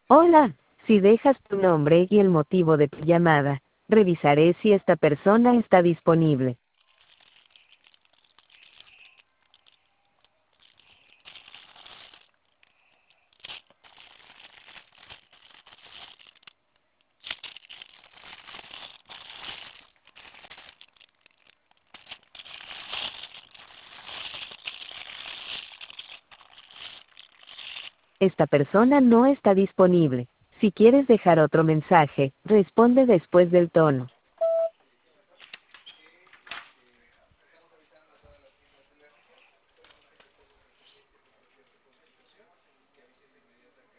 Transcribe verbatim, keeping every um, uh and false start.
Hola, si dejas tu nombre y el motivo de tu llamada, revisaré si esta persona está disponible. Esta persona no está disponible. Si quieres dejar otro mensaje, responde después del tono.